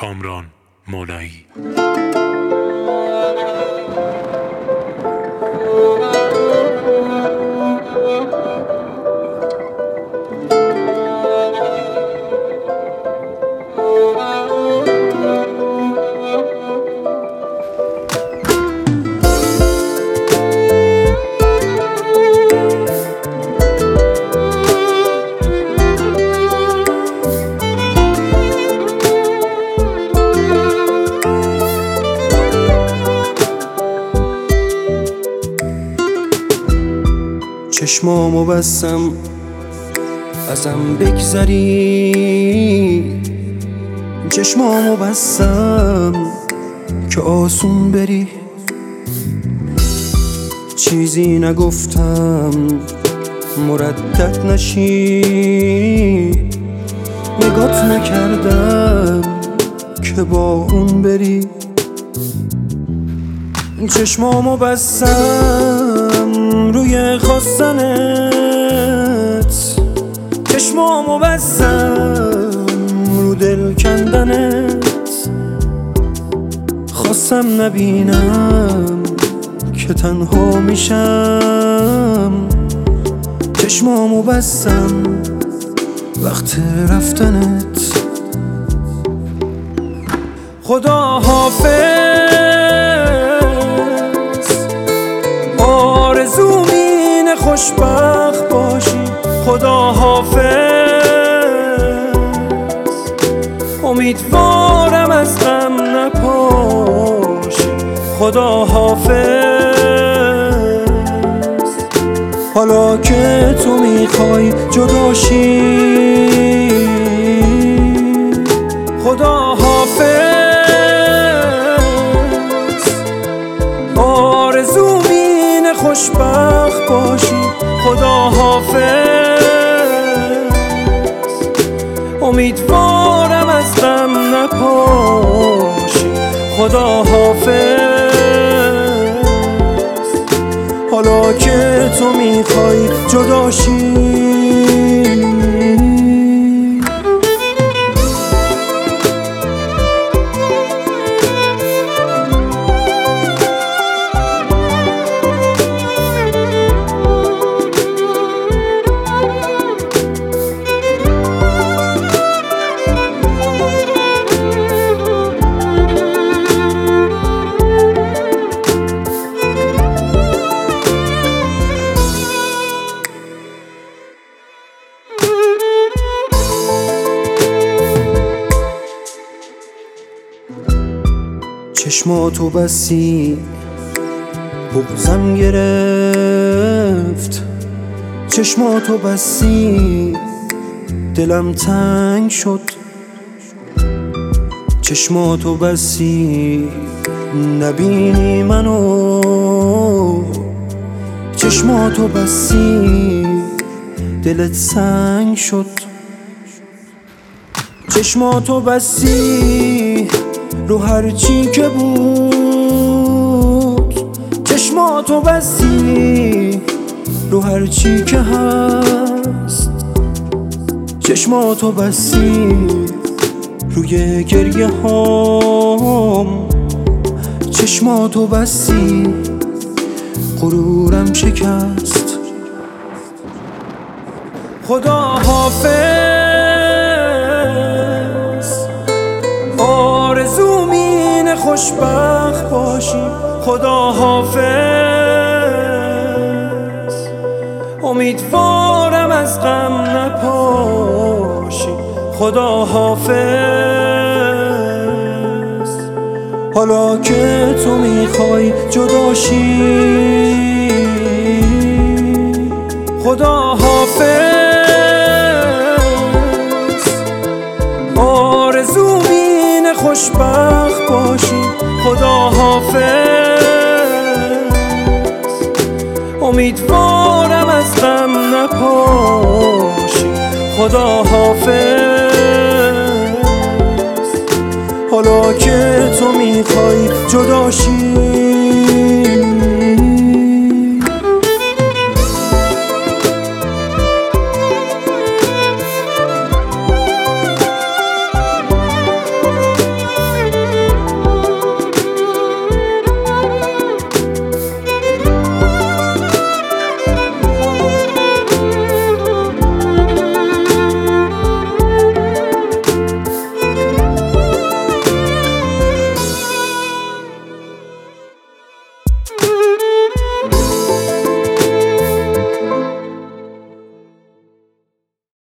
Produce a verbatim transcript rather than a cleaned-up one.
کامران مولایی. چشمامو بستم ازم بگذری، چشمامو بستم که آسون بری. چیزی نگفتم مردد نشی، نگات نکردم که با اون بری. چشمامو بستم روی خواستنت، چشمامو بستم رو دل کندنت. خواستم نبینم که تنها میشم، چشمامو بستم وقت رفتنت. خدا حافظ، آرزوم اینه خوشبخت باشی. خدا حافظ، امیدوارم از غم نپاشی. خدا حافظ، حالا که تو میخوای جداشی. خدا حافظ، آرزوم اینه خوشبخت باشی. خدا حافظ، امیدوارم از غم نپاشی. خدا حافظ، حالا که تو میخوای جداشی. چشماتو بستی بغضم گرفت، چشماتو بستی دلم تنگ شد. چشماتو بستی نبینی منو، چشماتو بستی دلت سنگ شد. چشماتو بستی رو هر چی که بود، چشماتو بستی رو هر چی که هست. چشماتو بستی روی گریه هام، چشماتو بستی غرورم شکست. خدا حافظ، آرزوم اینه خوشبخت باشی. خدا حافظ، امیدوارم از غم نپاشی. خدا حافظ، حالا که تو میخوای جداشی. خدا حافظ، آرزوم اینه خوشبخت باشی. خدا حافظ، امیدوارم از غم نپاشی. خدا حافظ، حالا که تو میخوای جداشی.